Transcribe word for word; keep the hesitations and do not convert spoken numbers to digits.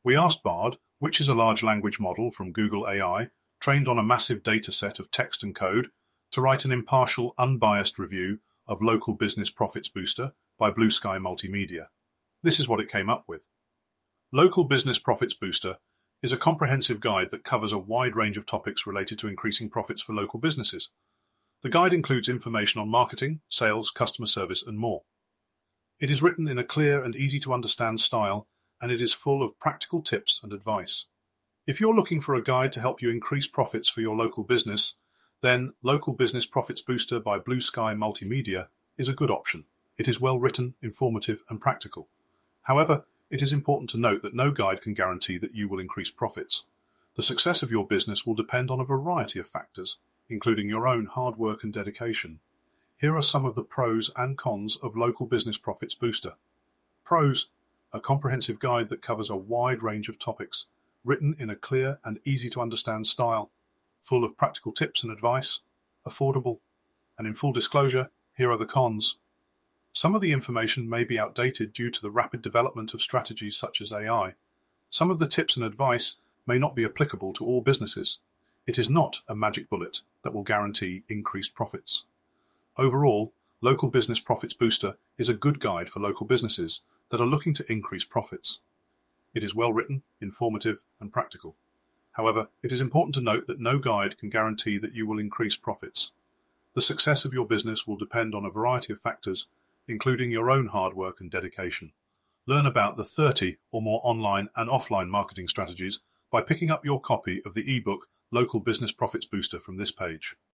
We asked Bard, which is a large language model from Google A I, trained on a massive data set of text and code, to write an impartial, unbiased review of Local Business Profits Booster by Blue Sky Multimedia. This is what it came up with. Local Business Profits Booster is a comprehensive guide that covers a wide range of topics related to increasing profits for local businesses. The guide includes information on marketing, sales, customer service, and more. It is written in a clear and easy-to-understand style, and it is full of practical tips and advice. If you're looking for a guide to help you increase profits for your local business, then Local Business Profits Booster by Blue Sky Multimedia is a good option. It is well written, informative, and practical. However, it is important to note that no guide can guarantee that you will increase profits. The success of your business will depend on a variety of factors, including your own hard work and dedication. Here are some of the pros and cons of Local Business Profits Booster. Pros: a comprehensive guide that covers a wide range of topics, written in a clear and easy-to-understand style, full of practical tips and advice, affordable, and in full disclosure, here are the cons. Some of the information may be outdated due to the rapid development of strategies such as A I. Some of the tips and advice may not be applicable to all businesses. It is not a magic bullet that will guarantee increased profits. Overall, Local Business Profits Booster is a good guide for local businesses that are looking to increase profits. It is well written, informative, and practical. However, it is important to note that no guide can guarantee that you will increase profits. The success of your business will depend on a variety of factors, including your own hard work and dedication. Learn about the thirty or more online and offline marketing strategies by picking up your copy of the ebook Local Business Profits Booster from this page.